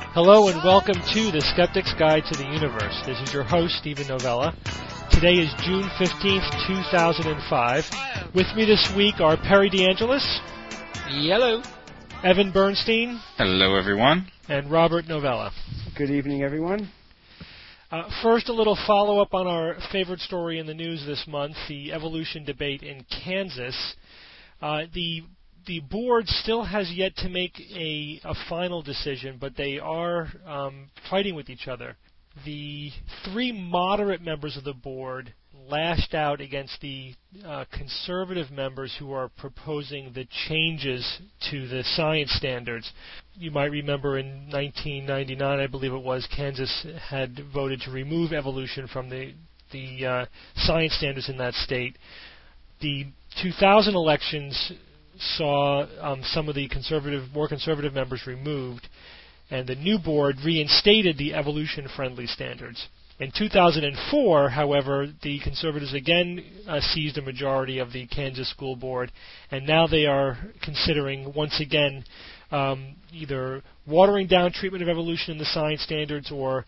Hello and welcome to The Skeptic's Guide to the Universe. This is your host, Stephen Novella. Today is June 15th, 2005. With me this week are Perry DeAngelis. Hello. Evan Bernstein. Hello, everyone. And Robert Novella. Good evening, everyone. First, a little follow-up on our favorite story in the news this month, the evolution debate in Kansas. The board still has yet to make a final decision, but they are fighting with each other. The three moderate members of the board lashed out against the conservative members who are proposing the changes to the science standards. You might remember in 1999, I believe it was, Kansas had voted to remove evolution from the science standards in that state. The 2000 elections saw some of the more conservative members removed, and the new board reinstated the evolution-friendly standards. In 2004, however, the conservatives again seized a majority of the Kansas school board, and now they are considering, once again, either watering down treatment of evolution in the science standards or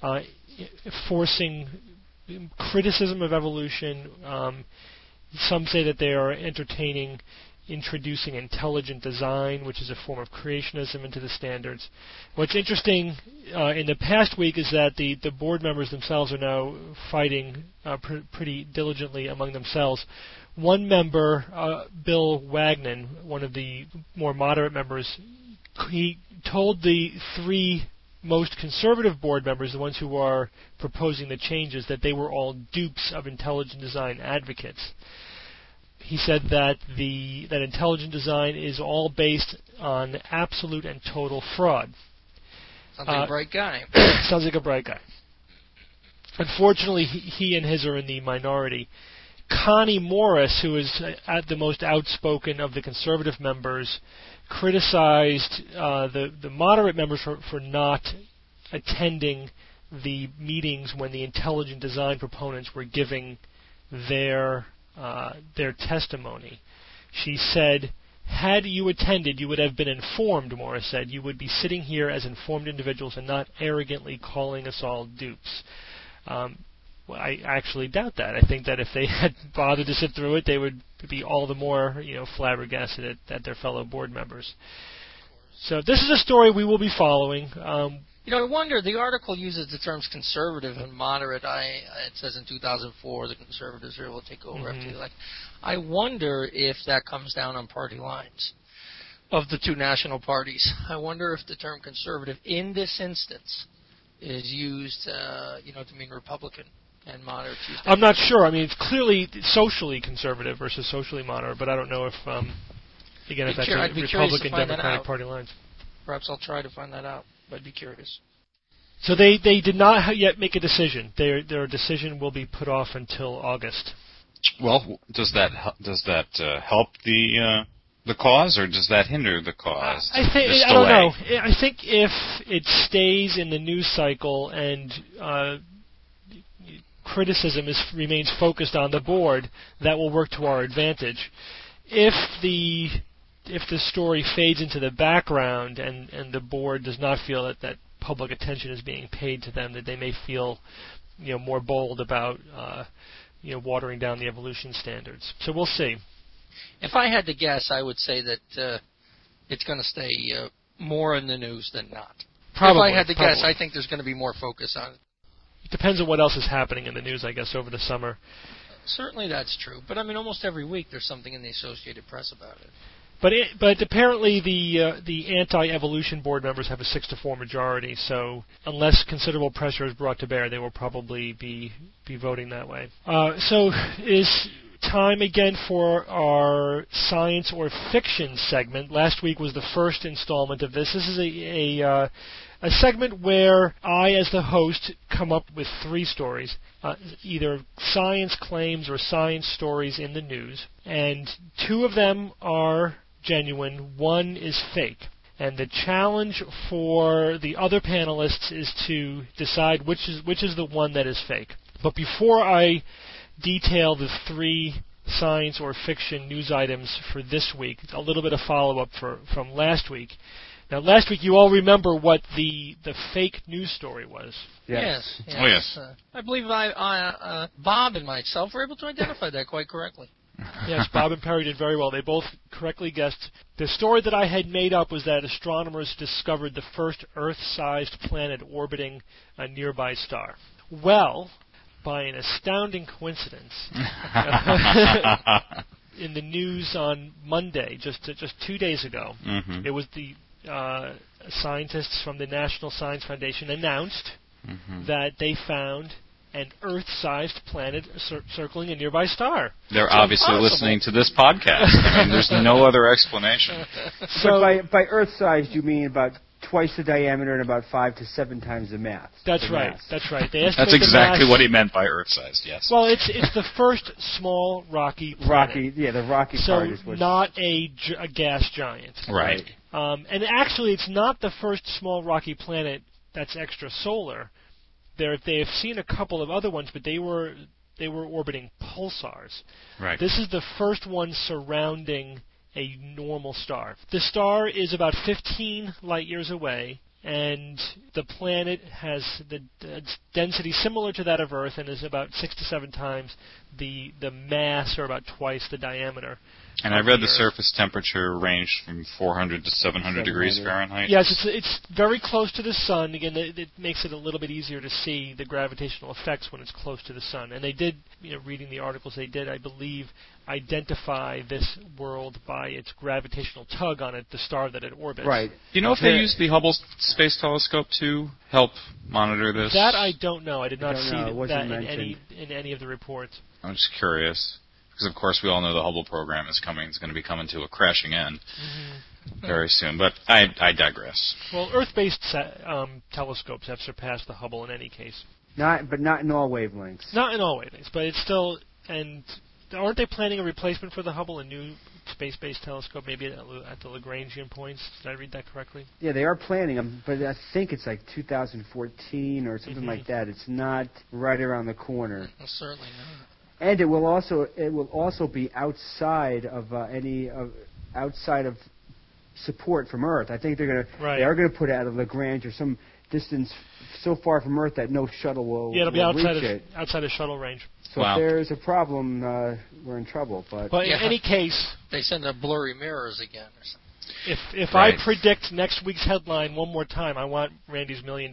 forcing criticism of evolution. Some say that they are entertaining introducing intelligent design, which is a form of creationism, into the standards. What's interesting in the past week is that the board members themselves are now fighting pretty diligently among themselves. One member, Bill Wagnon, one of the more moderate members, he told the three most conservative board members, the ones who are proposing the changes, that they were all dupes of intelligent design advocates. He said that that intelligent design is all based on absolute and total fraud. Sounds like a bright guy. Sounds like a bright guy. Unfortunately, he and his are in the minority. Connie Morris, who is the most outspoken of the conservative members, criticized the moderate members for not attending the meetings when the intelligent design proponents were giving their testimony. She said, "Had you attended, you would have been informed," Morris said. "You would be sitting here as informed individuals and not arrogantly calling us all dupes." I actually doubt that. I think that if they had bothered to sit through it, they would be all the more, flabbergasted at their fellow board members. So this is a story we will be following. I wonder, the article uses the terms conservative and moderate. It says in 2004 the conservatives will take over after the election. I wonder if that comes down on party lines of the two national parties. I wonder if the term conservative in this instance is used, to mean Republican and moderate. I'm not sure. I mean, it's clearly socially conservative versus socially moderate, but I don't know if, again, if that's a Republican-Democratic party lines. Perhaps I'll try to find that out. I'd be curious. So they did not yet make a decision. Their decision will be put off until August. Well, does that help the cause, or does that hinder the cause? I don't know. I think if it stays in the news cycle and criticism remains focused on the board, that will work to our advantage. If the story fades into the background and the board does not feel that public attention is being paid to them, that they may feel more bold about watering down the evolution standards. So we'll see. If I had to guess, I would say that it's going to stay more in the news than not. Probably. If I had to guess, I think there's going to be more focus on it. It depends on what else is happening in the news, I guess, over the summer. Certainly that's true. But, almost every week there's something in the Associated Press about it. But apparently the anti-evolution board members have a 6-4 majority, so unless considerable pressure is brought to bear, they will probably be voting that way. So is time again for our science or fiction segment. Last week was the first installment of this. This is a segment where I, as the host, come up with 3 stories, either science claims or science stories in the news, and 2 of them are genuine, 1 is fake. And the challenge for the other panelists is to decide which is the one that is fake. But before I detail the 3 science or fiction news items for this week. A little bit of follow-up from last week. Now, last week you all remember what the fake news story was. Yes. Oh, yes. I believe Bob and myself were able to identify that quite correctly. Yes, Bob and Perry did very well. They both correctly guessed. The story that I had made up was that astronomers discovered the first Earth-sized planet orbiting a nearby star. Well, by an astounding coincidence, in the news on Monday, just 2 days ago, it was the scientists from the National Science Foundation announced that they found an Earth-sized planet circling a nearby star. They're obviously listening to this podcast. I mean, there's no other explanation. So, but by Earth-sized, you mean about twice the diameter and about 5 to 7 times the mass. That's right. That's right. They That's exactly what he meant by Earth-sized. Yes. Well, it's the first small rocky planet. The rocky so part is what's... not a gas giant. Right. And actually, it's not the first small rocky planet that's extrasolar. They have seen a couple of other ones, but they were orbiting pulsars. Right. This is the first one surrounding a normal star. The star is about 15 light years away, and the planet has the density similar to that of Earth and is about 6 to 7 times the mass, or about twice the diameter. And I read the surface temperature ranged from 400 to 700 degrees Fahrenheit. Yes, it's very close to the sun. Again, it makes it a little bit easier to see the gravitational effects when it's close to the sun. And they did, reading the articles, they did, I believe, identify this world by its gravitational tug on it, the star that it orbits. Right. Do you know if they used the Hubble Space Telescope to help monitor this? That I don't know. I did not see that in any of the reports. I'm just curious. Because, of course, we all know the Hubble program is going to be coming to a crashing end very soon. But I digress. Well, Earth-based telescopes have surpassed the Hubble in any case. But not in all wavelengths. Not in all wavelengths, but it's still... And aren't they planning a replacement for the Hubble, a new space-based telescope, maybe at the Lagrangian points? Did I read that correctly? Yeah, they are planning them, but I think it's like 2014 or something like that. It's not right around the corner. Well, certainly not. And it will also be outside of outside of support from Earth. I think they are gonna put it at a Lagrange or some distance so far from Earth that no shuttle will it'll be outside of shuttle range. So if there's a problem, we're in trouble. But in any case, they send up blurry mirrors again or something. If I predict next week's headline one more time, I want Randy's $1 million.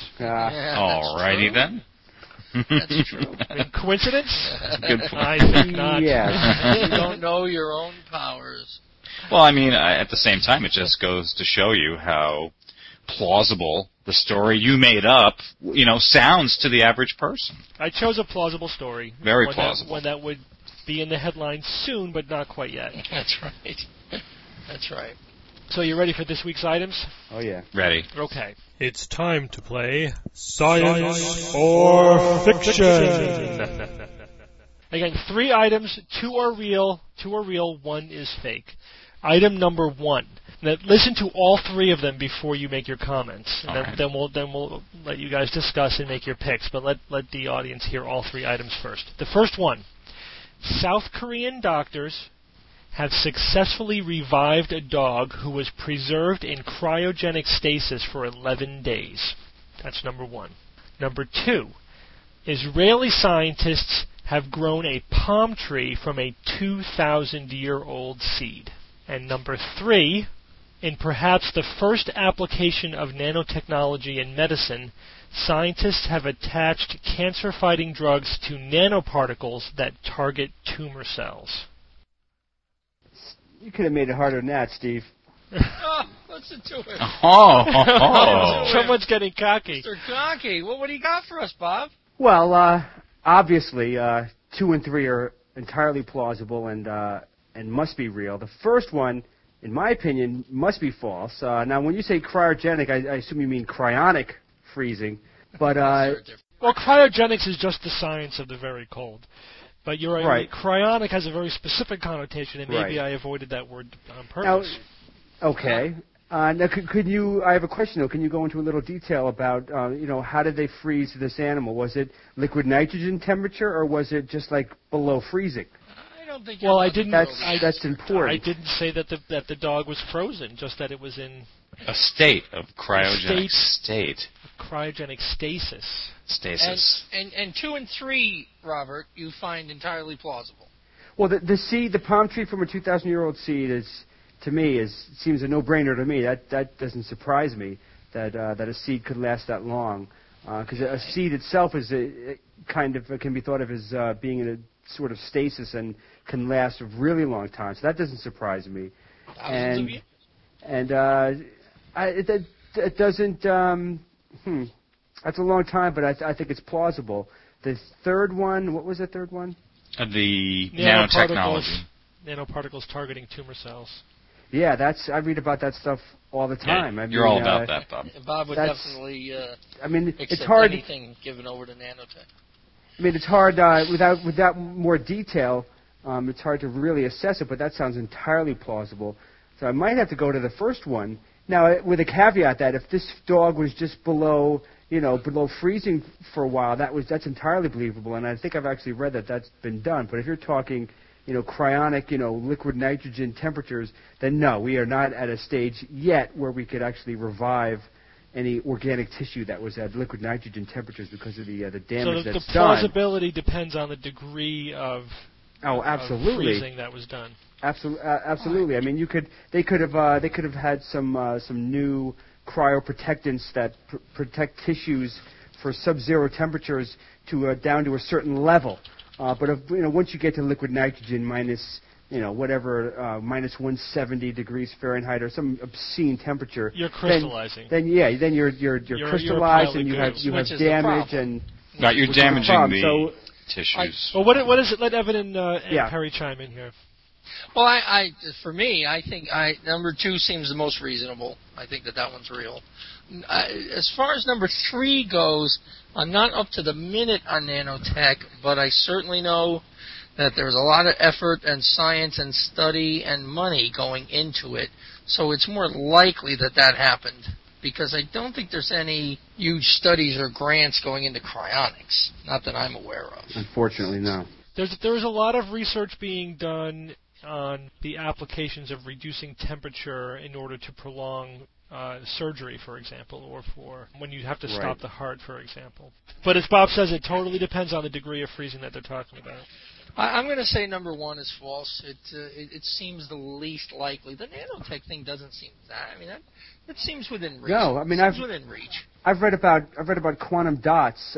All righty then. That's true. Coincidence? That's a good point. I think not. Yes. You don't know your own powers. Well, I mean, at the same time, it just goes to show you how plausible the story you made up, sounds to the average person. I chose a plausible story. Very plausible. One that would be in the headlines soon, but not quite yet. That's right. That's right. So you ready for this week's items? Oh, yeah. Ready. Okay. It's time to play Science or Fiction. Again, 3 items, 2 are real, 1 is fake. Item number 1. Now, listen to all 3 of them before you make your comments. And then we'll let you guys discuss and make your picks, but let the audience hear all 3 items first. The first one. South Korean doctors have successfully revived a dog who was preserved in cryogenic stasis for 11 days. That's number 1. Number 2, Israeli scientists have grown a palm tree from a 2,000-year-old seed. And number 3, in perhaps the first application of nanotechnology in medicine, scientists have attached cancer-fighting drugs to nanoparticles that target tumor cells. You could have made it harder than that, Steve. What's it to it? Someone's getting cocky. Mr. Cocky. Well, what do you got for us, Bob? Well, obviously, 2 and 3 are entirely plausible and must be real. The first one, in my opinion, must be false. Now, when you say cryogenic, I assume you mean cryonic freezing. But well, cryogenics is just the science of the very cold. But you're right. Cryonic has a very specific connotation, and maybe I avoided that word on purpose. Now, okay. Now, could you? I have a question though. Can you go into a little detail about, how did they freeze this animal? Was it liquid nitrogen temperature, or was it just like below freezing? don't think. Well, That's important. I didn't say that the dog was frozen, just that it was in a state of cryogenic state. Cryogenic stasis. Stasis. And 2 and 3, Robert, you find entirely plausible. Well, the seed, the palm tree from a 2,000-year-old seed seems a no-brainer to me. That doesn't surprise me that a seed could last that long, because a seed itself is can be thought of as being in a sort of stasis and can last a really long time. So that doesn't surprise me. Thousands of years. And it doesn't. That's a long time, but I think it's plausible. The third one, what was the third one? The nanotechnology. Nanoparticles targeting tumor cells. Yeah, I read about that stuff all the time. Yeah, you're all about that, Bob. Bob would definitely it's accept hard, anything given over to nanotech. I mean, it's hard without more detail. It's hard to really assess it, but that sounds entirely plausible. So I might have to go to the first one. Now, with a caveat that if this dog was just below freezing for a while, that's entirely believable, and I think I've actually read that that's been done. But if you're talking, cryonic, liquid nitrogen temperatures, then no, we are not at a stage yet where we could actually revive any organic tissue that was at liquid nitrogen temperatures because of the damage that's done. So the plausibility depends on the degree of absolutely. Of freezing that was done. Absolutely. I mean, they could have had some new cryoprotectants that protect tissues for sub-zero temperatures down to a certain level. But once you get to liquid nitrogen minus minus 170 degrees Fahrenheit or some obscene temperature, you're crystallizing. Then you're crystallized and you have damage and you're damaging the tissues. Well, what is it? Let Evan and Perry chime in here. Well, for me, I think number 2 seems the most reasonable. I think that one's real. As far as number 3 goes, I'm not up to the minute on nanotech, but I certainly know that there's a lot of effort and science and study and money going into it. So it's more likely that happened, because I don't think there's any huge studies or grants going into cryonics, not that I'm aware of. Unfortunately, no. There's a lot of research being done on the applications of reducing temperature in order to prolong surgery, for example, or for when you have to stop the heart, for example. But as Bob says, it totally depends on the degree of freezing that they're talking about. I'm going to say number 1 is false. It seems the least likely. The nanotech thing doesn't seem that. I mean, that seems within reach. No, I mean, within reach. I've read about quantum dots.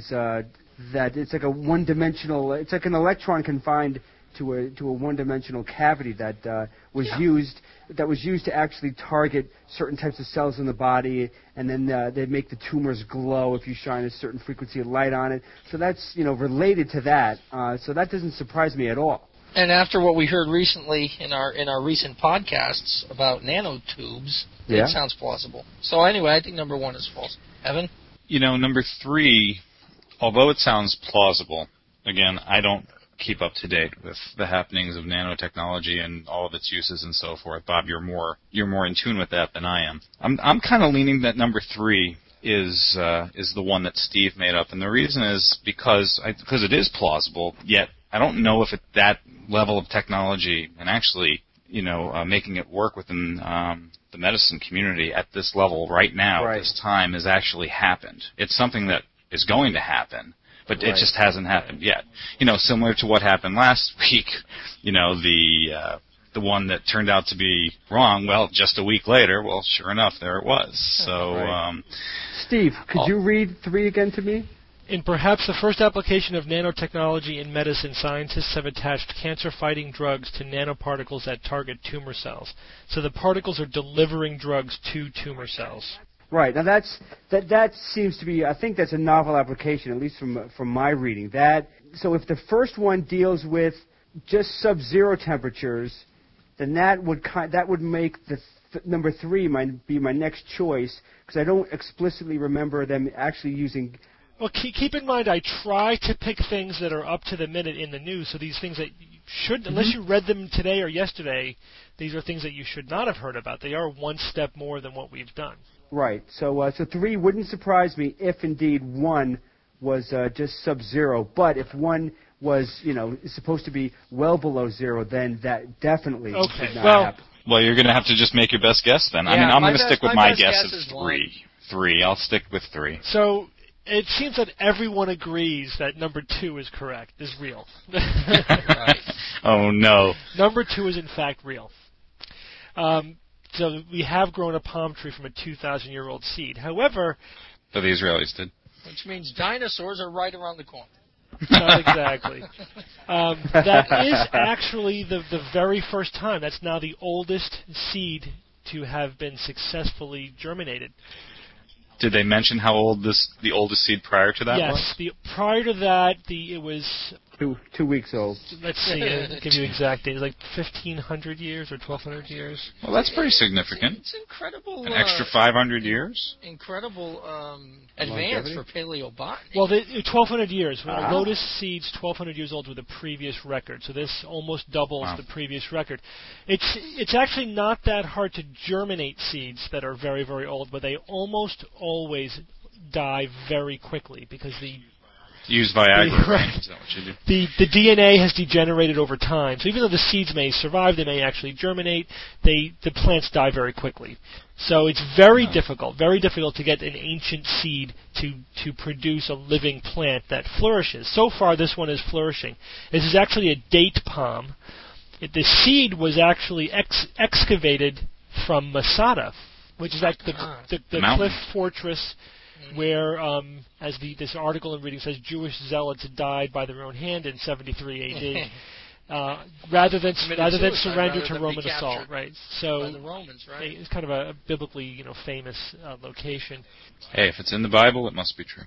That it's like a one-dimensional. It's like an electron confined to a one-dimensional cavity that was used to actually target certain types of cells in the body, and then they make the tumors glow if you shine a certain frequency of light on it. So that's related to that. So that doesn't surprise me at all. And after what we heard recently in our recent podcasts about nanotubes, it sounds plausible. So anyway, I think number 1 is false. Evan? Number 3, although it sounds plausible, again, I don't keep up to date with the happenings of nanotechnology and all of its uses and so forth. Bob, you're more in tune with that than I am. I'm kind of leaning that number 3 is the one that Steve made up, and the reason is because it is plausible. Yet I don't know if at that level of technology and actually making it work within the medicine community at this level right now, at this time, has actually happened. It's something that is going to happen. But it just hasn't happened yet. Similar to what happened last week, the one that turned out to be wrong, well, just a week later, well, sure enough, there it was. So, Steve, could you read 3 again to me? In perhaps the first application of nanotechnology in medicine, scientists have attached cancer-fighting drugs to nanoparticles that target tumor cells. So the particles are delivering drugs to tumor cells. Right. Now that seems to be, I think that's a novel application, at least from my reading. So if the first one deals with just sub-zero temperatures, then that would make the number 3 be my next choice, because I don't explicitly remember them actually using. Well, keep in mind, I try to pick things that are up to the minute in the news. So these things that should, unless you read them today or yesterday, these are things that you should not have heard about. They are one step more than what we've done. Right. So 3 wouldn't surprise me if indeed 1 was just sub-zero. But if 1 was, is supposed to be well below zero, then that definitely Okay, did not well- happen. Well, you're going to have to just make your best guess then. I Yeah, mean, I'm my going to stick with my my best guess guess of is 3. 3. I'll stick with 3. So it seems that everyone agrees that number 2 is correct, is real. Right. Oh, no. Number 2 is in fact real. So we have grown a palm tree from a 2,000-year-old seed. However, But the Israelis did. Which means dinosaurs are right around the corner. not exactly. That is actually the very first time. That's now the oldest seed to have been successfully germinated. Did they mention how old the oldest seed prior to that was? Yes. Prior to that, it was. 2 weeks old. Let's see. I'll give you exact dates. Like 1,500 years or 1,200 years. Well, that's pretty significant. It's incredible. An extra 500 years? Incredible advance Longevity? for paleobotany. Well, 1,200 years. Ah. Lotus seeds, 1,200 years old, were the previous record. So this almost doubles Wow. the previous record. It's actually not that hard to germinate seeds that are very, very old, but they almost always die very quickly because Use Viagra, Right. right? Is that what you do? the DNA has degenerated over time. So even though the seeds may survive, they may actually germinate, the plants die very quickly. So it's very difficult to get an ancient seed to produce a living plant that flourishes. So far, this one is flourishing. This is actually a date palm. The seed was actually excavated from Masada, which is like the Mountain. cliff fortress where, as this article I'm reading says, Jewish zealots died by their own hand in 73 AD, rather than suicide surrender rather to than be Roman assault. captured Right. by So the Romans, right? it's kind of a biblically, famous location. Hey, if it's in the Bible, it must be true.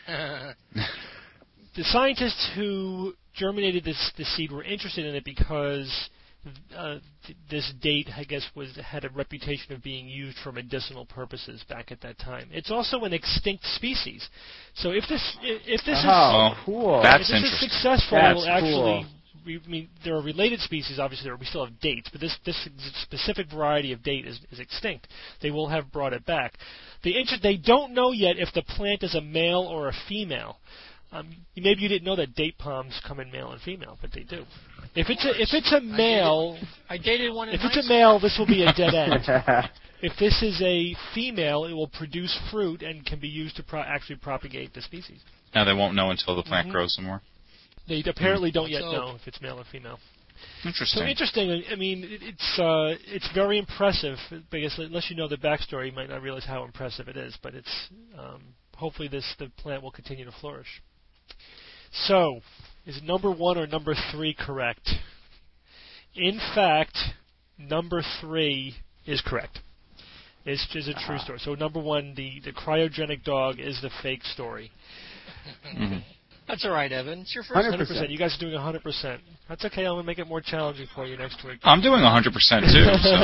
The scientists who germinated this seed were interested in it because this date, I guess, had a reputation of being used for medicinal purposes back at that time. It's also an extinct species, so if this Oh, is cool. That's if this interesting. is successful, That's it will actually. cool. I mean, there are related species, obviously. We still have dates, but this specific variety of date is extinct. They will have brought it back. They don't know yet if the plant is a male or a female. Maybe you didn't know that date palms come in male and female, but they do. If it's a male, I dated one in if high it's a school. male, this will be a dead end. If this is a female, it will produce fruit and can be used to actually propagate the species. Now they won't know until the plant grows some more. They apparently don't yet So- know if it's male or female. Interesting. So interesting. I mean, it's very impressive. Because unless you know the backstory, you might not realize how impressive it is. But it's hopefully the plant will continue to flourish. So, is number 1 or number 3 correct? In fact, number 3 is correct. It's a true story. So number 1, the cryogenic dog is the fake story. Mhm. That's all right, Evan. It's your first 100%. You guys are doing 100%. That's okay. I'm gonna make it more challenging for you next week. I'm doing 100% too,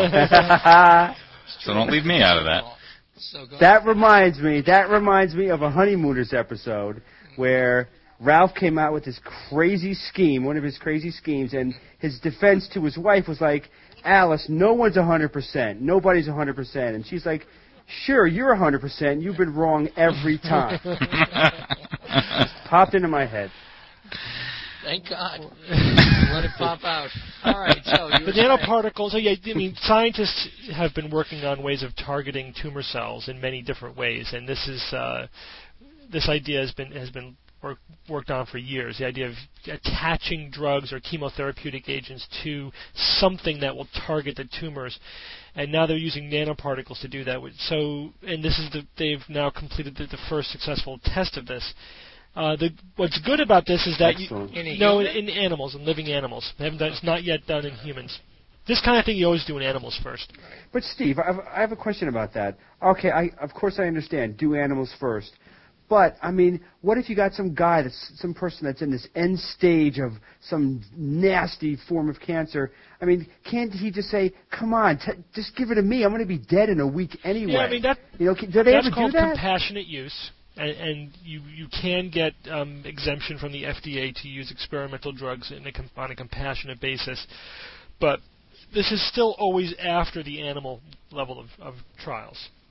so don't leave me out of that. So go That reminds me of a Honeymooners episode where Ralph came out with this crazy scheme, one of his crazy schemes, and his defense to his wife was like, Alice, no one's 100%. Nobody's 100%. And she's like, sure, you're 100%. You've been wrong every time. Popped into my head. Thank God. Let it pop out. All right, so you The were saying- nanoparticles. So yeah, I mean, scientists have been working on ways of targeting tumor cells in many different ways, and this idea has been worked on for years. The idea of attaching drugs or chemotherapeutic agents to something that will target the tumors, and now they're using nanoparticles to do that. And this is they've now completed the first successful test of this. What's good about this is that Excellent. in animals, in living animals. It's not yet done in humans. This kind of thing you always do in animals first. But Steve, I have a question about that. Okay, of course I understand. Do animals first. But, I mean, what if you got some person that's in this end stage of some nasty form of cancer? I mean, can't he just say, come on, just give it to me. I'm going to be dead in a week anyway. Yeah, I mean, do they that's ever do called that? compassionate use. And you can get exemption from the FDA to use experimental drugs on a compassionate basis. But this is still always after the animal level of trials.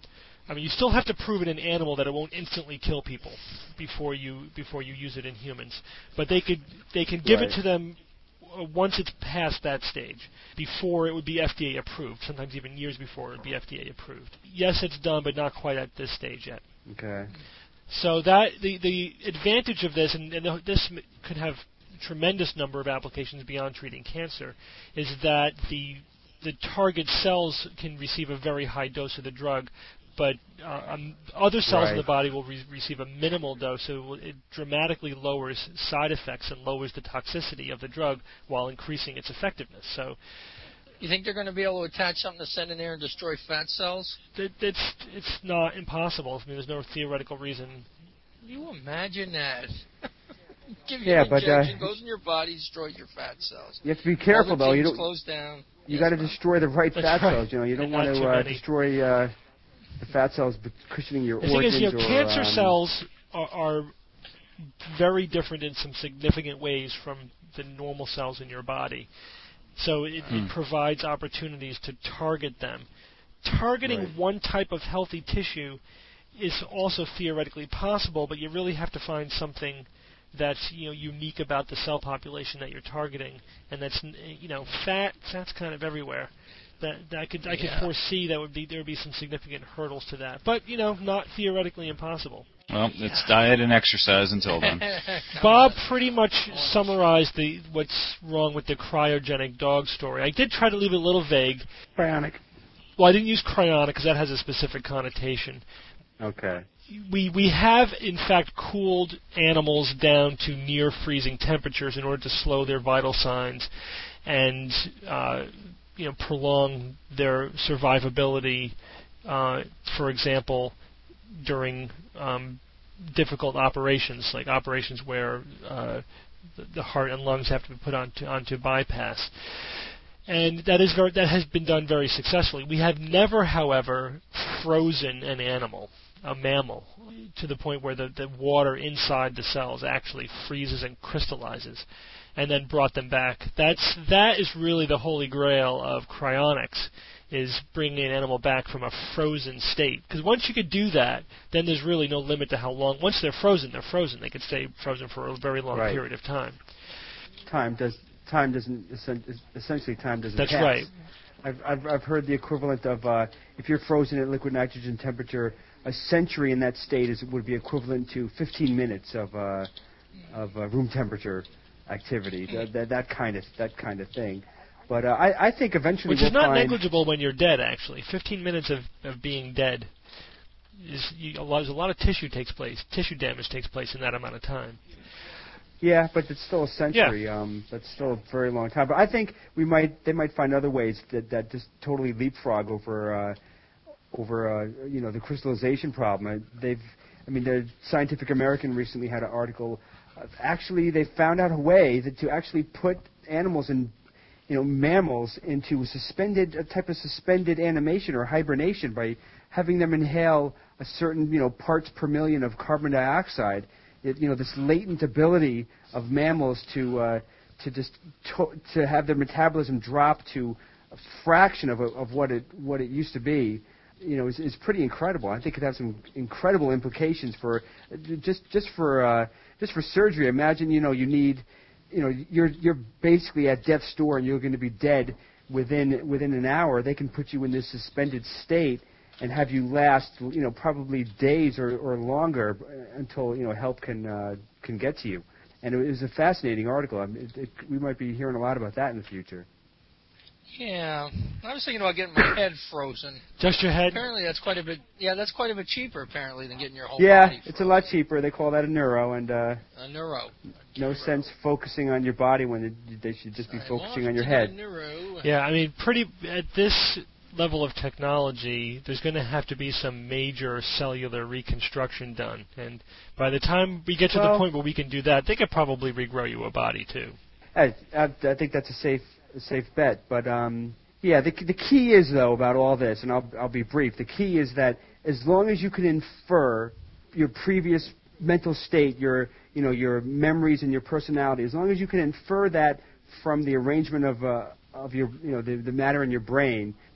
I mean, you still have to prove in an animal that it won't instantly kill people before you use it in humans. But they can give it to them once it's past that stage, before it would be FDA approved. Sometimes even years before it would be FDA approved. Yes, it's done, but not quite at this stage yet. Okay. So that the advantage of this, and this could have a tremendous number of applications beyond treating cancer, is that the target cells can receive a very high dose of the drug, but other cells in the body will receive a minimal dose, so it dramatically lowers side effects and lowers the toxicity of the drug while increasing its effectiveness. So, you think they're going to be able to attach something to send in there and destroy fat cells? It's not impossible. I mean, there's no theoretical reason. Can you imagine that? Give you an injection, goes in your body, destroys your fat cells. You have to be careful, though. You don't close down. You got to destroy the right fat cells. You know, you don't want to destroy the fat cells cushioning your organs. The thing is, cancer cells are very different in some significant ways from the normal cells in your body. So it provides opportunities to target them. Targeting one type of healthy tissue is also theoretically possible, but you really have to find something that's unique about the cell population that you're targeting, and that's fat's kind of everywhere. I could foresee there would be some significant hurdles to that, but not theoretically impossible. Well, it's diet and exercise until then. Bob pretty much summarized what's wrong with the cryogenic dog story. I did try to leave it a little vague. Cryonic. Well, I didn't use cryonic because that has a specific connotation. Okay. We have, in fact, cooled animals down to near freezing temperatures in order to slow their vital signs and prolong their survivability. For example, during difficult operations, like operations where the heart and lungs have to be put onto bypass. And that has been done very successfully. We have never, however, frozen an animal, a mammal, to the point where the water inside the cells actually freezes and crystallizes, and then brought them back. That is really the holy grail of cryonics, is bringing an animal back from a frozen state. Because once you could do that, then there's really no limit to how long. Once they're frozen, they're frozen. They could stay frozen for a very long period of time. Time doesn't That's pass. Right. I've heard the equivalent of if you're frozen at liquid nitrogen temperature, a century in that state would be equivalent to 15 minutes of room temperature activity. That kind of thing. But I think eventually which is not negligible when you're dead. Actually, 15 minutes of being dead there's a lot of tissue damage takes place in that amount of time. Yeah, but it's still a century. Yeah. That's still a very long time. But I think they might find other ways that just totally leapfrog over the crystallization problem. The Scientific American recently had an article. Actually, they found out a way to actually put animals and mammals into a type of suspended animation or hibernation by having them inhale a certain parts per million of carbon dioxide. This latent ability of mammals to have their metabolism drop to a fraction of what it used to be, is pretty incredible. I think it has some incredible implications for just for surgery. Imagine you need you're basically at death's door and you're going to be dead within an hour. They can put you in this suspended state and have you last, probably days or longer until help can get to you. And it was a fascinating article. We might be hearing a lot about that in the future. Yeah, I was thinking about getting my head frozen. Just your head? Apparently, that's quite a bit. Yeah, that's quite a bit cheaper apparently than getting your whole body frozen. It's a lot cheaper. They call that a neuro, and a neuro. No sense focusing on your body when they should just be focusing on your head. Yeah, at this level of technology, there's going to have to be some major cellular reconstruction done, and by the time we get to the point where we can do that, they could probably regrow you a body too. I think that's a safe bet, but the key is though about all this, and I'll be brief. The key is that as long as you can infer your previous mental state, your memories and your personality, as long as you can infer that from the arrangement of your the matter in your brain,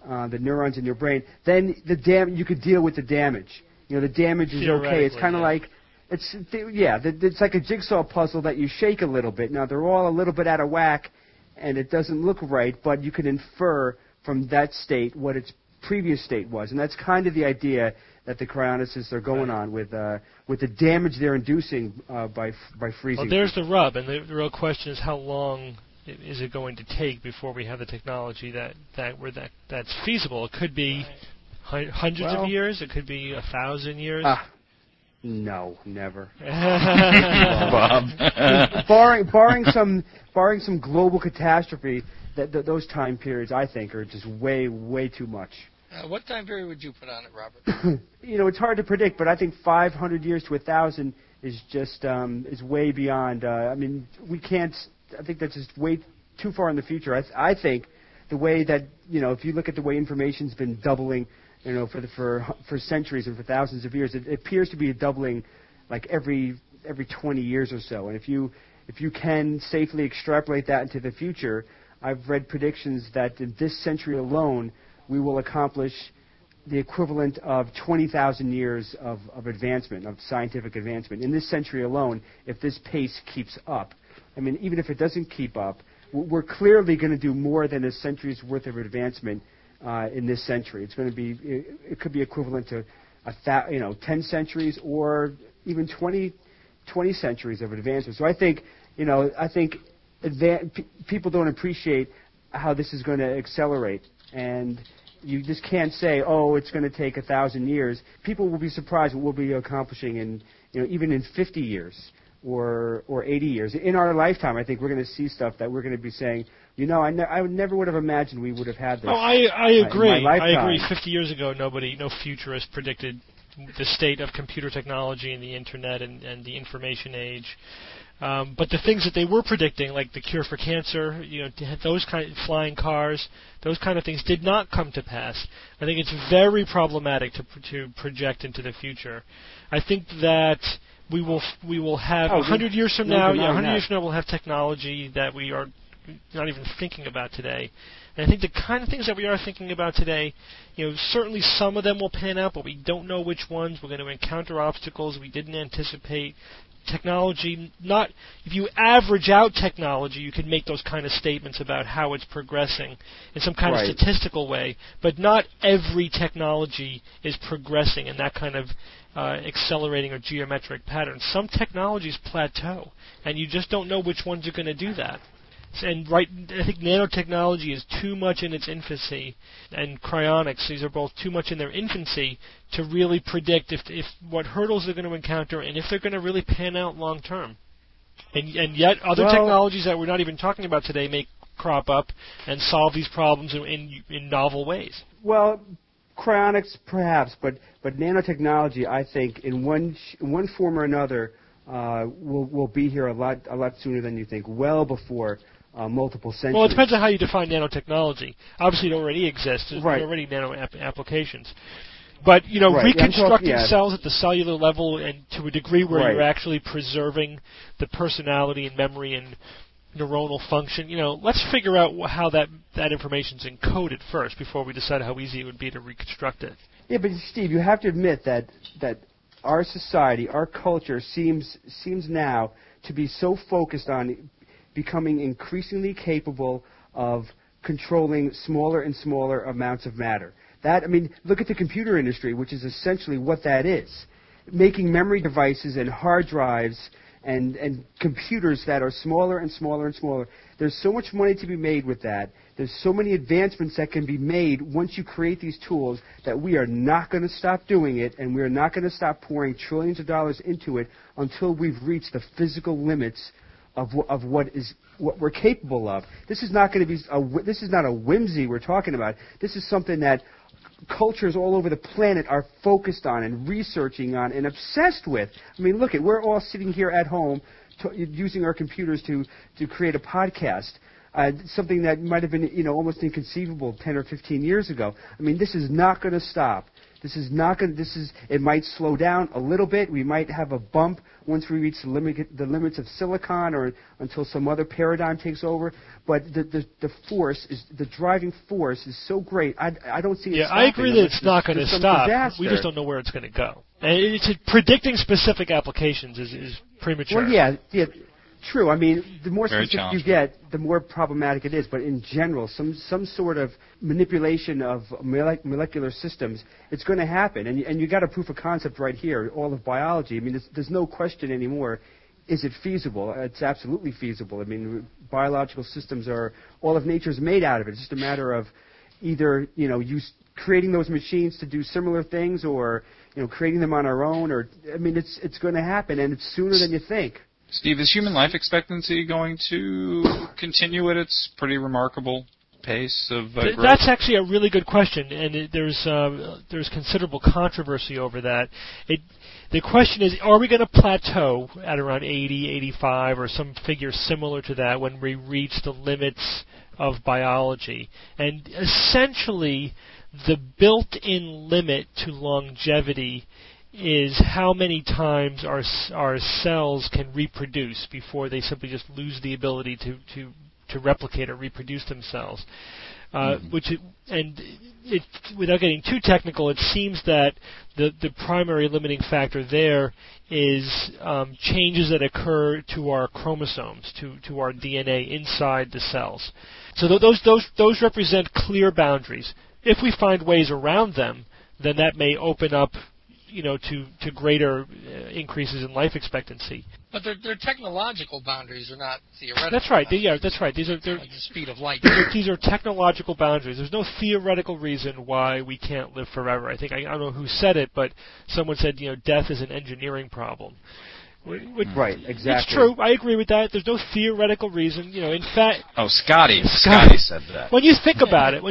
the neurons in your brain, then you could deal with the damage. The damage is okay. It's kind of like it's like a jigsaw puzzle that you shake a little bit. Now they're all a little bit out of whack, and it doesn't look right, but you can infer from that state what its previous state was, and that's kind of the idea that the cryonicists are going on with the damage they're inducing by freezing. Well, there's the rub, and the real question is how long is it going to take before we have the technology that's feasible? It could be hundreds of years. It could be 1,000 years. No, never. Bob. barring some global catastrophe, those time periods I think are just way too much. What time period would you put on it, Robert? It's hard to predict, but I think 500 years to 1,000 is just is way beyond. We can't. I think that's just way too far in the future. I think the way that if you look at the way information's been doubling, for centuries and for thousands of years, it appears to be doubling like every 20 years or so. And if you can safely extrapolate that into the future, I've read predictions that in this century alone, we will accomplish the equivalent of 20,000 years of advancement, of scientific advancement. In this century alone, if this pace keeps up. Even if it doesn't keep up, we're clearly going to do more than a century's worth of advancement in this century. It's going to be, it could be equivalent to 10 centuries or even 20 centuries of advancement. So I think people don't appreciate how this is going to accelerate, and you just can't say, it's going to take 1,000 years. People will be surprised what we'll be accomplishing in, even in 50 years or 80 years. In our lifetime, I think we're going to see stuff that we're going to be saying, I never would have imagined we would have had this. I agree. In my lifetime. I agree. 50 years ago, no futurist predicted the state of computer technology and the internet and the information age. But the things that they were predicting, like the cure for cancer, those kind of flying cars, those kind of things did not come to pass. I think it's very problematic to project into the future. I think that we will have 100 years from now. 100 years from now, we'll have technology that we are not even thinking about today. And I think the kind of things that we are thinking about today, certainly some of them will pan out, but we don't know which ones. We're going to encounter obstacles we didn't anticipate. Technology, if you average out technology, you can make those kind of statements about how it's progressing in some kind of statistical way, but not every technology is progressing in that kind of accelerating or geometric pattern. Some technologies plateau, and you just don't know which ones are going to do that. And I think nanotechnology is too much in its infancy, and cryonics, these are both too much in their infancy to really predict if what hurdles they're going to encounter and if they're going to really pan out long term. And yet other technologies that we're not even talking about today may crop up and solve these problems in novel ways. Well, cryonics perhaps, but nanotechnology, I think, in one form or another, will be here a lot sooner than you think, well before multiple centuries. Well, it depends on how you define nanotechnology. Obviously, it already exists. There's already nano applications. But, reconstructing cells at the cellular level and to a degree where you're actually preserving the personality and memory and neuronal function, let's figure out how that information is encoded first before we decide how easy it would be to reconstruct it. Yeah, but Steve, you have to admit that our society, our culture seems now to be so focused on becoming increasingly capable of controlling smaller and smaller amounts of matter. Look at the computer industry, which is essentially what that is. Making memory devices and hard drives and computers that are smaller and smaller and smaller. There's so much money to be made with that. There's so many advancements that can be made once you create these tools that we are not going to stop doing it, and we are not going to stop pouring trillions of dollars into it until we've reached the physical limits of what we're capable of. This is not going to be this is not a whimsy we're talking about. This is something that cultures all over the planet are focused on and researching on and obsessed with. Look, we're all sitting here at home using our computers to create a podcast. Something that might have been almost inconceivable 10 or 15 years ago. This is not going to stop. This is not going. It might slow down a little bit. We might have a bump once we reach the limits of silicon, or until some other paradigm takes over. But the driving force is so great. I don't see it. Yeah, stopping I agree that it's not going to stop. Disaster. We just don't know where it's going to go. And predicting specific applications is premature. Well, yeah. True. I mean, the more Very specific you get, the more problematic it is. But in general, some sort of manipulation of molecular systems, it's going to happen. And you got a proof of concept right here, all of biology. I mean, there's no question anymore. Is it feasible? It's absolutely feasible. I mean, biological systems are, all of nature's made out of it. It's just a matter of either, creating those machines to do similar things, or, creating them on our own, or, I mean, it's going to happen, and it's sooner than you think. Steve, is human life expectancy going to continue at its pretty remarkable pace of growth? That's actually a really good question, and there's considerable controversy over that. The question is, are we going to plateau at around 80, 85, or some figure similar to that when we reach the limits of biology? And essentially, the built-in limit to longevity is how many times our cells can reproduce before they simply just lose the ability to replicate or reproduce themselves. Without getting too technical, it seems that the primary limiting factor there is changes that occur to our chromosomes, to our DNA inside the cells. So those represent clear boundaries. If we find ways around them, then that may open up to greater increases in life expectancy. But they're technological boundaries, they're not theoretical. That's right. Boundaries. That's right. They're like the speed of light. These are technological boundaries. There's no theoretical reason why we can't live forever. I don't know who said it, but someone said death is an engineering problem. Right, exactly. It's true. I agree with that. There's no theoretical reation. In fact. Oh, Scotty said that. When you think about it,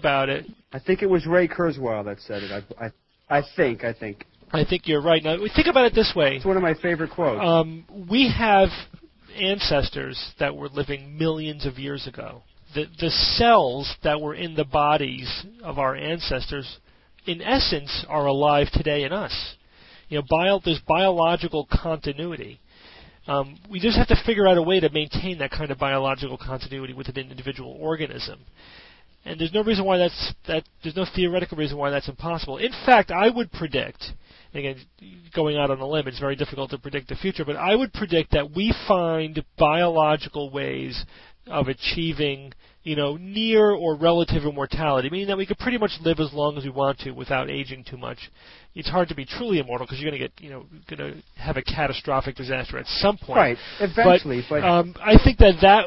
I think it was Ray Kurzweil that said it. I think. I think you're right. Now, think about it this way. It's one of my favorite quotes. We have ancestors that were living millions of years ago. The cells that were in the bodies of our ancestors, in essence, are alive today in us. There's biological continuity. We just have to figure out a way to maintain that kind of biological continuity with an individual organism. And there's no reason why there's no theoretical reason why that's impossible. In fact, I would predict, again, going out on a limb, it's very difficult to predict the future, but I would predict that we find biological ways of achieving, near or relative immortality, meaning that we could pretty much live as long as we want to without aging too much. It's hard to be truly immortal because you're going to have a catastrophic disaster at some point. Right, eventually. But I think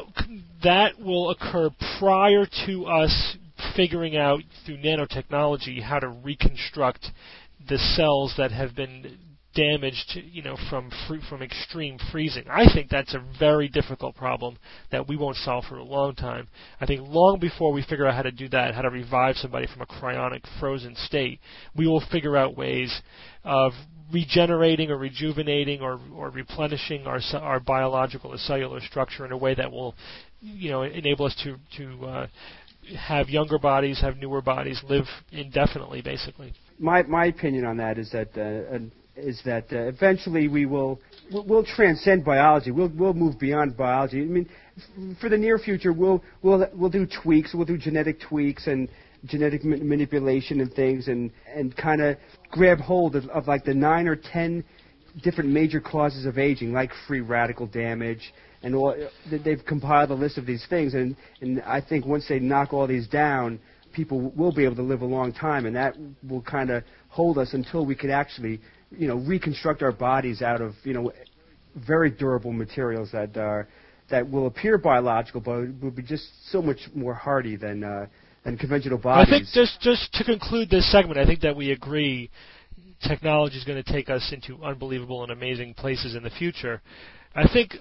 that will occur prior to us figuring out through nanotechnology how to reconstruct the cells that have been damaged, from extreme freezing. I think that's a very difficult problem that we won't solve for a long time. I think long before we figure out how to do that, how to revive somebody from a cryonic frozen state, we will figure out ways of regenerating or rejuvenating or replenishing our biological or cellular structure in a way that will, enable us to have younger bodies, have newer bodies, live indefinitely, basically. My opinion on that is that eventually we'll transcend biology. We'll move beyond biology. I mean, for the near future, we'll do tweaks. We'll do genetic tweaks and genetic manipulation and things, and kind of grab hold of like the 9 or 10 different major causes of aging, like free radical damage, and all. They've compiled a list of these things, and I think once they knock all these down, people will be able to live a long time, and that will kind of hold us until we could actually, reconstruct our bodies out of, very durable materials that will appear biological, but will be just so much more hardy than conventional bodies. I think just to conclude this segment, I think that we agree technology is going to take us into unbelievable and amazing places in the future. I think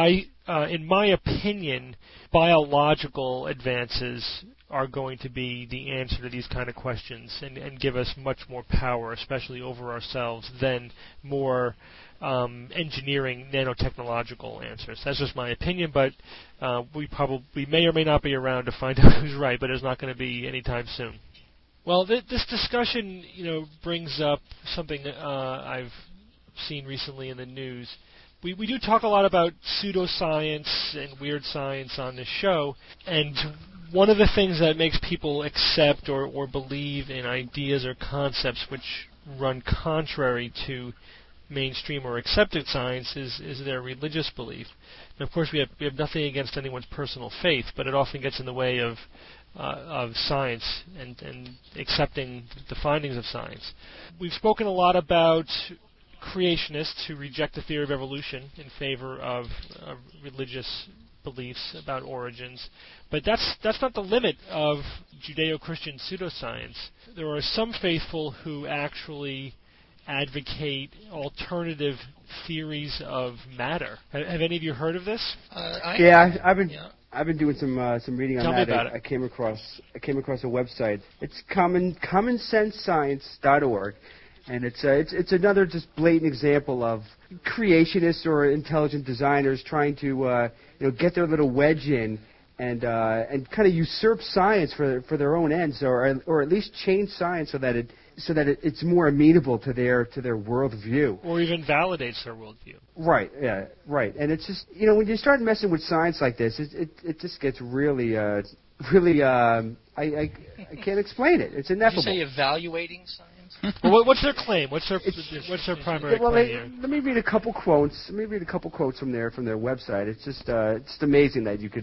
in my opinion, biological advances are going to be the answer to these kind of questions and give us much more power, especially over ourselves, than more engineering nanotechnological answers. That's just my opinion, but we may or may not be around to find out who's right, but it's not going to be anytime soon. Well, this discussion, brings up something I've seen recently in the news. We do talk a lot about pseudoscience and weird science on this show, and one of the things that makes people accept or believe in ideas or concepts which run contrary to mainstream or accepted science is their religious belief. And of course, we have nothing against anyone's personal faith, but it often gets in the way of science and accepting the findings of science. We've spoken a lot about creationists who reject the theory of evolution in favor of religious beliefs about origins, but that's not the limit of Judeo-Christian pseudoscience. There are some faithful who actually advocate alternative theories of matter. Have any of you heard of this? I've been doing some reading on Tell that. Me about it. I came across a website. It's commonsensescience.org, and it's another just blatant example of creationists or intelligent designers trying to get their little wedge in and kind of usurp science for their own ends, or at least change science so that it's more amenable to their worldview, or even validates their worldview. Right. Yeah. Right. And it's just when you start messing with science like this, it just gets really I can't explain it. It's ineffable. Did you say evaluating science? Well, what's their claim? What's their primary claim here? Let me read a couple quotes. From their website. It's just it's amazing that you could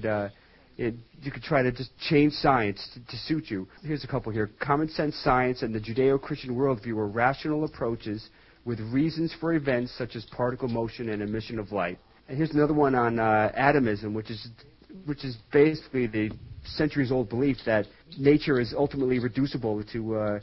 try to just change science to suit you. Here's a couple here. Common sense science and the Judeo-Christian worldview are rational approaches with reasons for events such as particle motion and emission of light. And here's another one on atomism, which is basically the centuries-old belief that nature is ultimately reducible to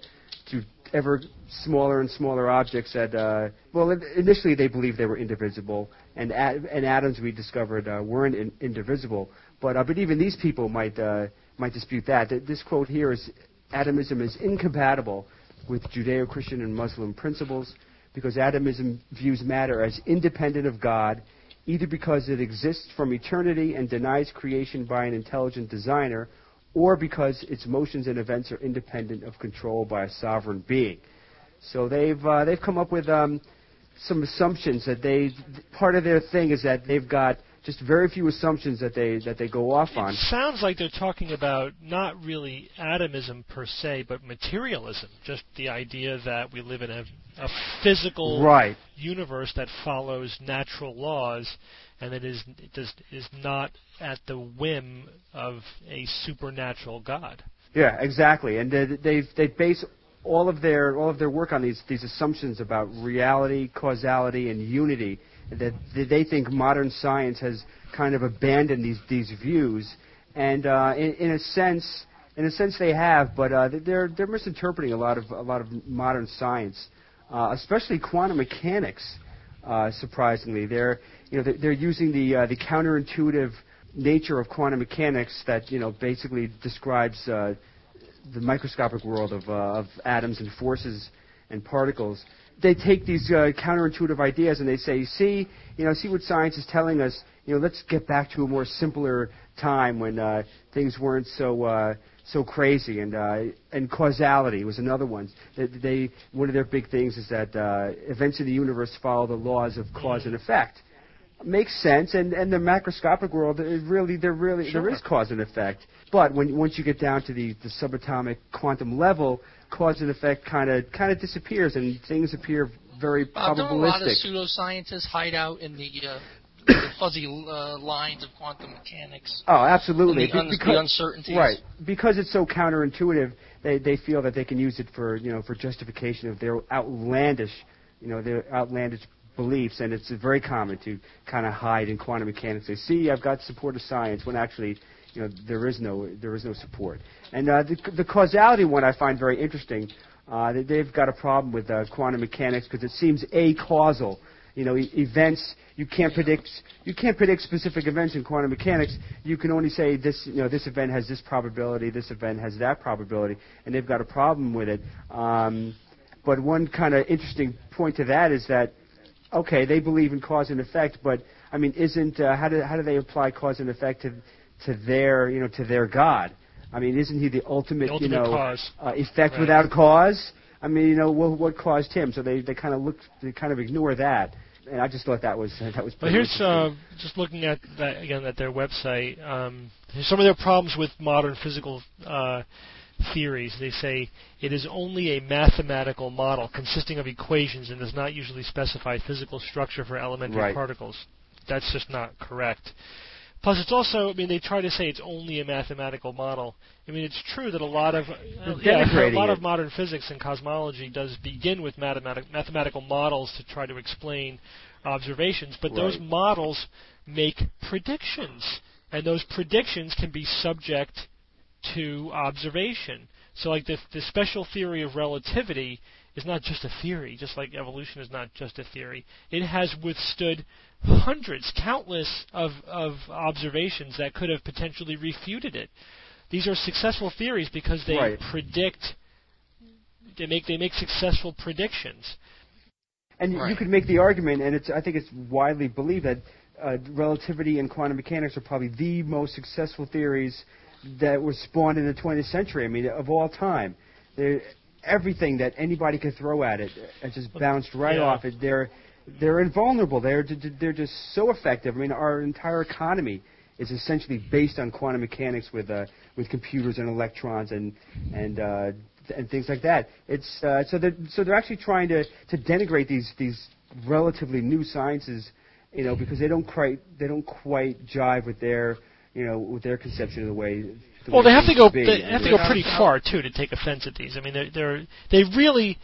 ever smaller and smaller objects that, initially they believed they were indivisible, and atoms we discovered weren't indivisible. But even these people might dispute that. This quote here is, atomism is incompatible with Judeo-Christian and Muslim principles because atomism views matter as independent of God, either because it exists from eternity and denies creation by an intelligent designer, or because its motions and events are independent of control by a sovereign being. So they've come up with some assumptions that part of their thing is that they've got just very few assumptions that they go off on. It sounds like they're talking about not really atomism per se, but materialism. Just the idea that we live in a physical universe that follows natural laws, and that is not at the whim of a supernatural God. Yeah, exactly. And they base all of their work on these assumptions about reality, causality, and unity. That they think modern science has kind of abandoned these views, and in a sense they have, but they're misinterpreting a lot of modern science, especially quantum mechanics. Surprisingly, they're using the counterintuitive nature of quantum mechanics that basically describes the microscopic world of atoms and forces and particles. They take these counterintuitive ideas and they say, see what science is telling us. Let's get back to a more simpler time when things weren't so crazy. And causality was another one. One of their big things is that events in the universe follow the laws of cause and effect. Makes sense. And the macroscopic world, there is cause and effect. But once you get down to the subatomic quantum level, cause and effect kind of disappears, and things appear very probabilistic. Don't a lot of pseudoscientists hide out in the fuzzy lines of quantum mechanics? Oh, absolutely. The uncertainties. Right. Because it's so counterintuitive, they feel that they can use it for justification of their outlandish beliefs, and it's very common to kind of hide in quantum mechanics. They see, I've got support of science, when actually there is no support. And the causality one I find very interesting. They've got a problem with quantum mechanics because it seems acausal. Events you can't predict specific events in quantum mechanics. You can only say this event has this probability, this event has that probability, and they've got a problem with it. But one kind of interesting point to that is that, okay, they believe in cause and effect, but isn't how do they apply cause and effect to their God? I mean, isn't he the ultimate cause. Effect right. without cause? I mean, what caused him? So they kind of ignore that. And I just thought that was pretty But here's interesting. just looking at that again at their website. Here's some of their problems with modern physical theories. They say it is only a mathematical model consisting of equations and does not usually specify physical structure for elementary particles. That's just not correct. Plus, it's also, I mean, they try to say it's only a mathematical model. I mean, it's true that a lot of modern physics and cosmology does begin with mathematical models to try to explain observations, but those models make predictions, and those predictions can be subject to observation. So, like the special theory of relativity is not just a theory, just like evolution is not just a theory. It has withstood countless of observations that could have potentially refuted it. These are successful theories because they predict. They make successful predictions. And you could make the argument, and I think it's widely believed that relativity and quantum mechanics are probably the most successful theories that were spawned in the 20th century. I mean, of all time, everything that anybody could throw at it just bounced right off it. They're invulnerable. They're just so effective. I mean, our entire economy is essentially based on quantum mechanics with computers and electrons and things like that. It's so they're actually trying to denigrate these relatively new sciences, because they don't quite jive with their conception of the way. Well, they have to go. They have to go pretty far too to take offense at these. I mean, they really.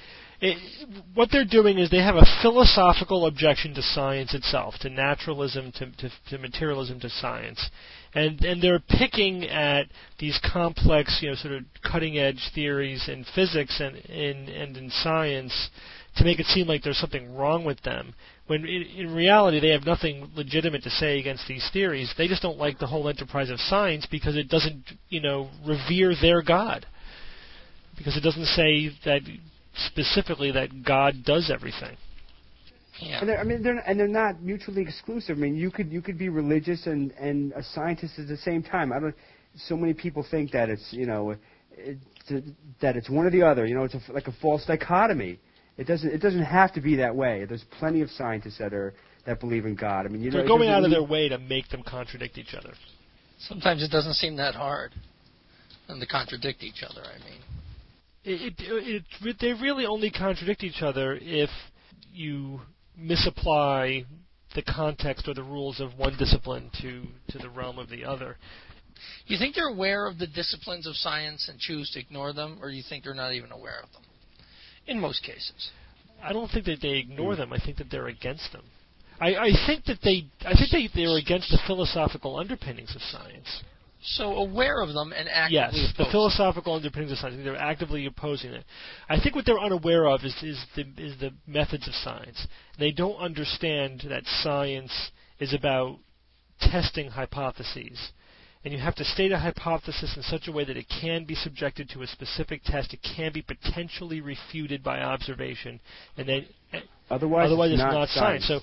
What they're doing is they have a philosophical objection to science itself, to naturalism, to materialism, to science, and they're picking at these complex, sort of cutting-edge theories in physics and in science to make it seem like there's something wrong with them. When in reality they have nothing legitimate to say against these theories. They just don't like the whole enterprise of science because it doesn't, revere their God. Because it doesn't say that specifically that God does everything. Yeah. And they're not mutually exclusive. I mean, you could be religious and a scientist at the same time. So many people think that it's that it's one or the other. It's like a false dichotomy. It doesn't have to be that way. There's plenty of scientists that believe in God. I mean, they're going out of their way to make them contradict each other. Sometimes it doesn't seem that hard, and to contradict each other. I mean. They really only contradict each other if you misapply the context or the rules of one discipline to the realm of the other. You think they're aware of the disciplines of science and choose to ignore them, or you think they're not even aware of them? In most cases. I don't think that they ignore them. I think that they're against them. I think they're against the philosophical underpinnings of science. So aware of them and actively opposing. The philosophical underpinnings of science. They're actively opposing it. I think what they're unaware of is the methods of science. They don't understand that science is about testing hypotheses. And you have to state a hypothesis in such a way that it can be subjected to a specific test. It can be potentially refuted by observation. And then otherwise it's not science. So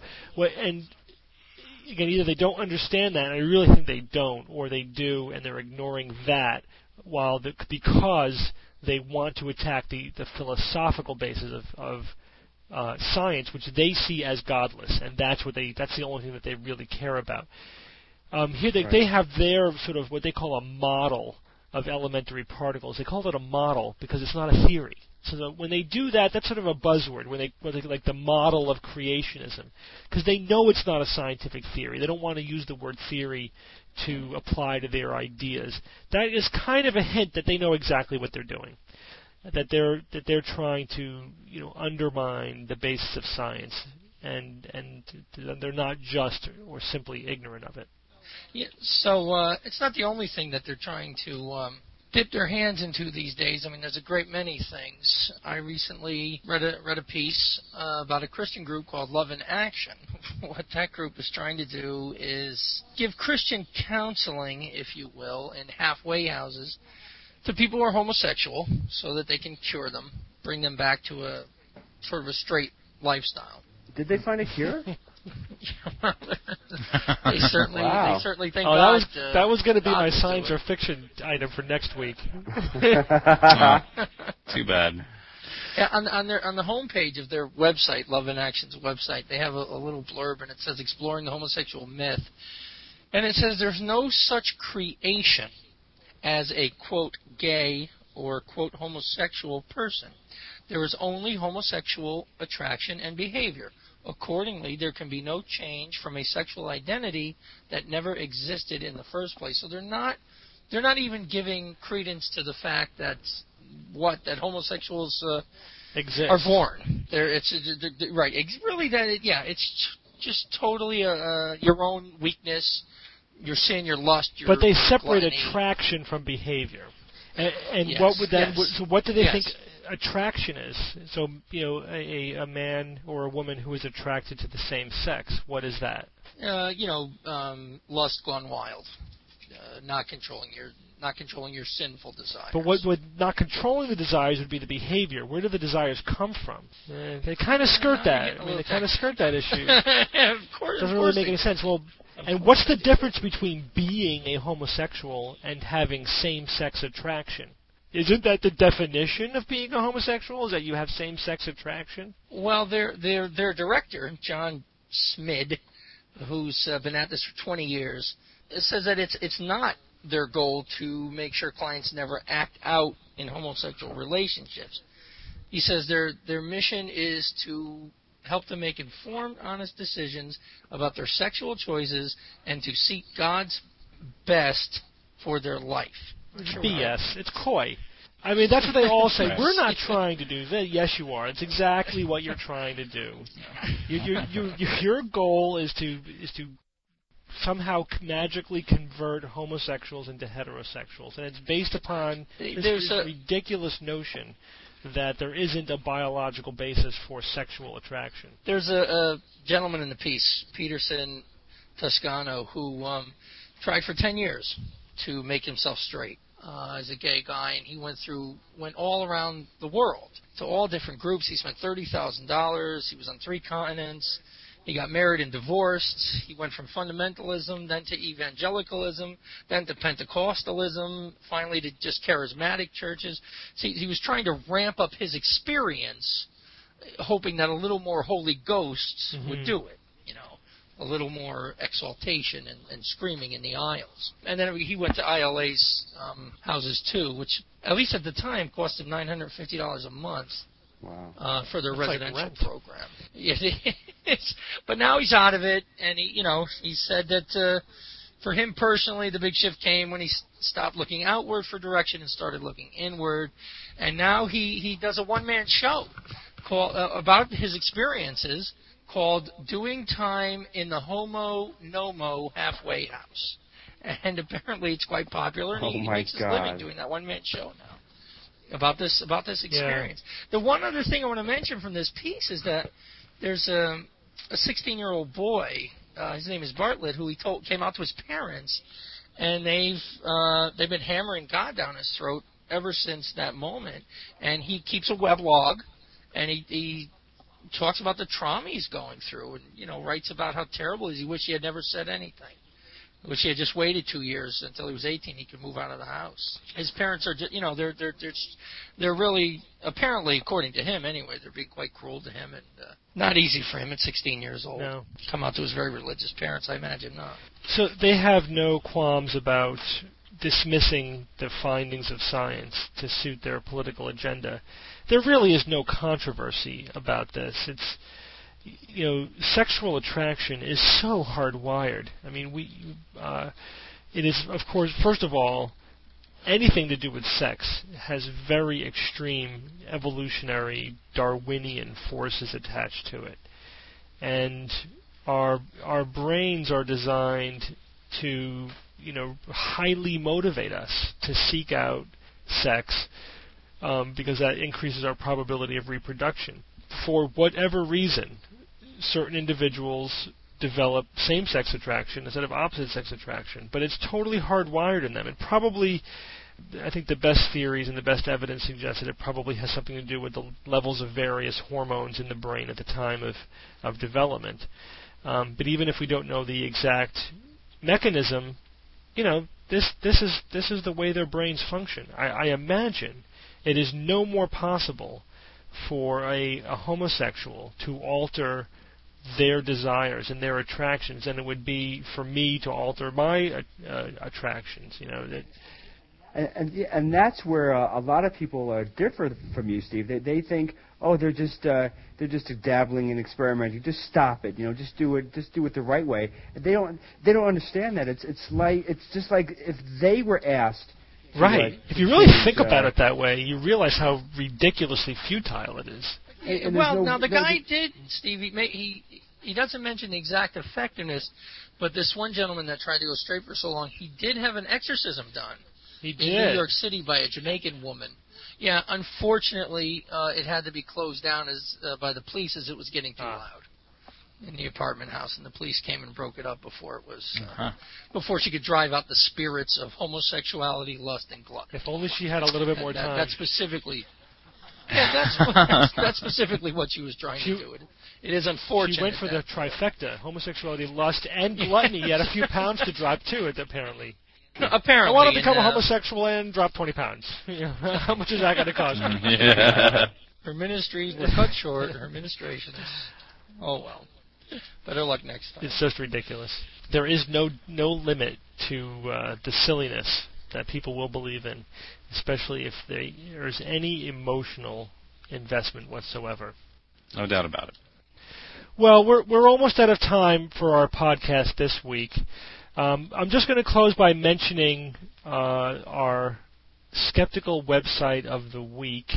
again, either they don't understand that, and I really think they don't, or they do, and they're ignoring that, because they want to attack the philosophical basis of science, which they see as godless, and that's the only thing that they really care about. Here they have their sort of what they call a model of elementary particles. They call it a model because it's not a theory. So when they do that, that's sort of a buzzword. When they like the model of creationism, because they know it's not a scientific theory. They don't want to use the word theory to apply to their ideas. That is kind of a hint that they know exactly what they're doing. That they're trying to undermine the basis of science, and they're not just or simply ignorant of it. Yeah, so it's not the only thing that they're trying to dip their hands into these days. I mean, there's a great many things. I recently read a piece about a Christian group called Love in Action. What that group is trying to do is give Christian counseling, if you will, in halfway houses to people who are homosexual so that they can cure them, bring them back to a sort of a straight lifestyle. Did they find a cure? They certainly, Wow. they certainly think Oh, God. that was going to be God my would do science it. or fiction item for next week. Too bad. Yeah, on the homepage of their website, Love in Action's website, they have a little blurb, and it says "Exploring the Homosexual Myth," and it says there's no such creation as a quote gay or quote homosexual person. There is only homosexual attraction and behavior. Accordingly, there can be no change from a sexual identity that never existed in the first place. So they're not even giving credence to the fact that homosexuals Exists. are born. Right. It's really that. It's just totally your own weakness, your sin, your lust. But they separate gluttony. attraction from behavior. And Yes, what would then? yes. So what do they Yes. think attraction is? So a man or a woman who is attracted to the same sex. What is that? Lust gone wild, not controlling your sinful desires. But what would not controlling the desires would be the behavior. Where do the desires come from? They kind of skirt that. I mean, they kind of skirt that issue. Of course, Doesn't really make any sense. Well, and what's the difference between being a homosexual and having same-sex attraction? Isn't that the definition of being a homosexual? Is that you have same-sex attraction? Well, their director, John Smid, who's been at this for 20 years, says that it's not their goal to make sure clients never act out in homosexual relationships. He says their mission is to help them make informed, honest decisions about their sexual choices and to seek God's best for their life. It's BS. It's coy. I mean, that's what they all say. Right. We're not trying to do that. Yes, you are. It's exactly what you're trying to do. Your goal is to somehow magically convert homosexuals into heterosexuals, and it's based upon this ridiculous notion that there isn't a biological basis for sexual attraction. There's a gentleman in the piece, Peterson Toscano, who tried for 10 years to make himself straight as a gay guy, and he went all around the world to all different groups. He spent $30,000. He was on 3 continents. He got married and divorced. He went from fundamentalism, then to evangelicalism, then to Pentecostalism, finally to just charismatic churches. See, he was trying to ramp up his experience, hoping that a little more Holy Ghosts would do it, a little more exaltation and screaming in the aisles. And then he went to ILA's houses too, which at least at the time cost him $950 a month. Wow. For their That's like residential rent. program. Yes, but now he's out of it, and he said that for him personally, the big shift came when he stopped looking outward for direction and started looking inward, and now he does a one-man show called about his experiences called "Doing Time in the Homo Nomo Halfway House," and apparently it's quite popular, and he makes his living doing that one-man show now. About this experience. Yeah. The one other thing I want to mention from this piece is that there's a 16-year-old boy. His name is Bartlett, who came out to his parents, and they've been hammering God down his throat ever since that moment. And he keeps a weblog, and he talks about the trauma he's going through, and writes about how terrible it is. He wished he had never said anything. Which he had just waited 2 years until he was 18. He could move out of the house. His parents are, they're really, apparently, according to him anyway, they're being quite cruel to him, and not easy for him at 16 years old. No. Come out to his very religious parents, I imagine not. So they have no qualms about dismissing the findings of science to suit their political agenda. There really is no controversy about this. It's sexual attraction is so hardwired. I mean, it is, of course, first of all, anything to do with sex has very extreme evolutionary Darwinian forces attached to it. And our brains are designed to, highly motivate us to seek out sex because that increases our probability of reproduction. For whatever reason, certain individuals develop same-sex attraction instead of opposite-sex attraction, but it's totally hardwired in them. And probably, I think the best theories and the best evidence suggests that it probably has something to do with the levels of various hormones in the brain at the time of development. But even if we don't know the exact mechanism, this is the way their brains function. I imagine it is no more possible for a homosexual to alter their desires and their attractions than it would be for me to alter my attractions. And that's where a lot of people differ from you, Steve. They think, oh, they're just dabbling and experimenting. Just stop it, Just do it the right way. They don't understand that. It's just like if they were asked. Right. If you really think about it that way, you realize how ridiculously futile it is. The guy did, Steve. He doesn't mention the exact effectiveness, but this one gentleman that tried to go straight for so long, he did have an exorcism done. He did. In New York City by a Jamaican woman. Yeah, unfortunately, it had to be closed down by the police as it was getting too loud in the apartment house, and the police came and broke it up before it was before she could drive out the spirits of homosexuality, lust, and gluttony. If only she had a little bit more time. That's specifically. That's specifically what she was trying to do. It is unfortunate. She went for the trifecta: homosexuality, lust, and gluttony. He had a few pounds to drop to it, apparently. Apparently. I want to become a homosexual and drop 20 pounds. How much is that going to cost me? Yeah. Her ministries were cut short. Her ministrations. Oh, well. Better luck next time. It's just ridiculous. There is no limit to the silliness that people will believe in, especially if there's any emotional investment whatsoever. No doubt about it. Well, we're almost out of time for our podcast this week. I'm just going to close by mentioning our skeptical website of the week.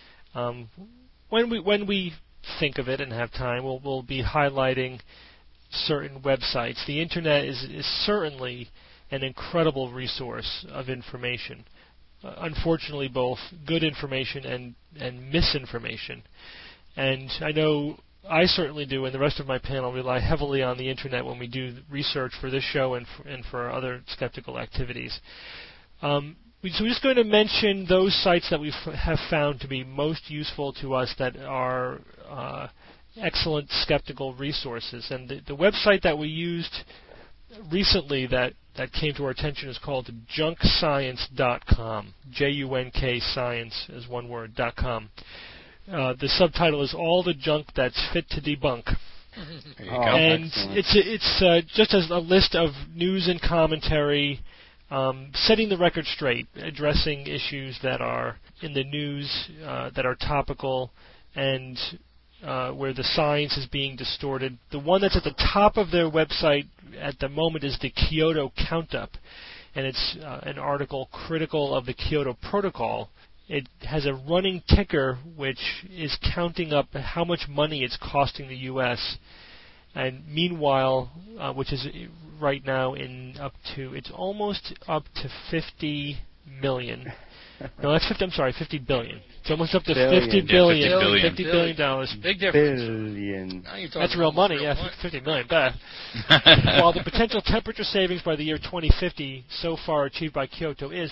When we think of it and have time, we'll be highlighting certain websites. The Internet is certainly an incredible resource of information. Unfortunately, both good information and misinformation. And I know I certainly do, and the rest of my panel rely heavily on the Internet when we do research for this show and for other skeptical activities. So we're just going to mention those sites that we have found to be most useful to us that are excellent skeptical resources. And the website that we used recently that came to our attention is called junkscience.com. J-U-N-K science is one word, .com. The subtitle is All the Junk That's Fit to Debunk. There you go. And it's just as a list of news and commentary, setting the record straight, addressing issues that are in the news, that are topical, and where the science is being distorted. The one that's at the top of their website at the moment is the Kyoto Count-Up, and it's an article critical of the Kyoto Protocol. It has a running ticker which is counting up how much money it's costing the U.S. And meanwhile, which is right now it's almost up to 50 million. No, that's 50. I'm sorry, 50 billion. It's almost up to $50 billion. $50 billion. Big difference. Billion. That's real money. Yeah, 50 million. But while the potential temperature savings by the year 2050 so far achieved by Kyoto is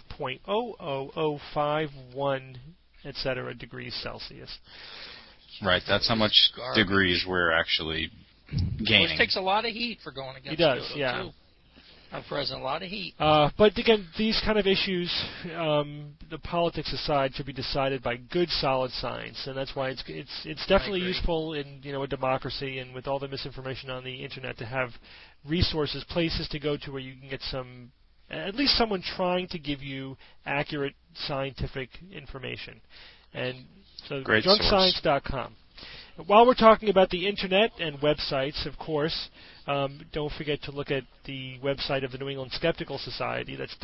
0.00051, etc. degrees Celsius. Right. That's how much degrees we're actually gaining. Which takes a lot of heat for going against Kyoto, yeah. Too. At present, a lot of heat. But again, these kind of issues, the politics aside, should be decided by good, solid science, and that's why it's definitely useful in a democracy and with all the misinformation on the internet to have resources, places to go to where you can get at least someone trying to give you accurate scientific information. And so, junkscience.com. While we're talking about the Internet and websites, of course, don't forget to look at the website of the New England Skeptical Society. That's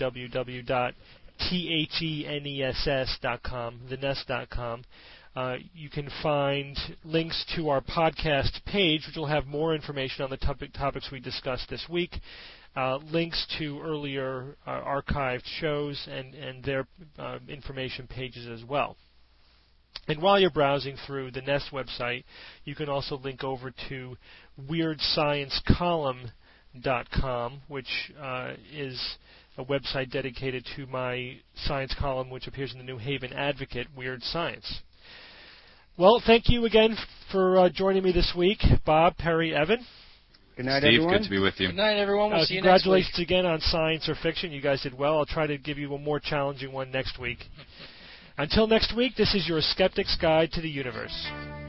www.theness.com, theness.com. You can find links to our podcast page, which will have more information on the topics we discussed this week, links to earlier archived shows and their information pages as well. And while you're browsing through the Nest website, you can also link over to WeirdScienceColumn.com, which is a website dedicated to my science column, which appears in the New Haven Advocate, Weird Science. Well, thank you again for joining me this week, Bob, Perry, Evan. Good night, Steve, everyone. good to be with you. Good night, everyone. We'll see you next week. Congratulations again on Science or Fiction. You guys did well. I'll try to give you a more challenging one next week. Until next week, this is your Skeptic's Guide to the Universe.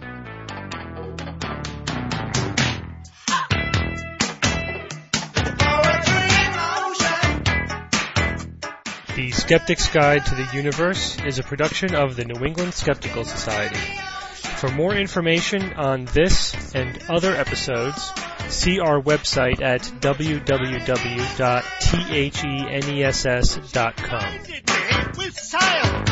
The Skeptic's Guide to the Universe is a production of the New England Skeptical Society. For more information on this and other episodes, see our website at www.theness.com.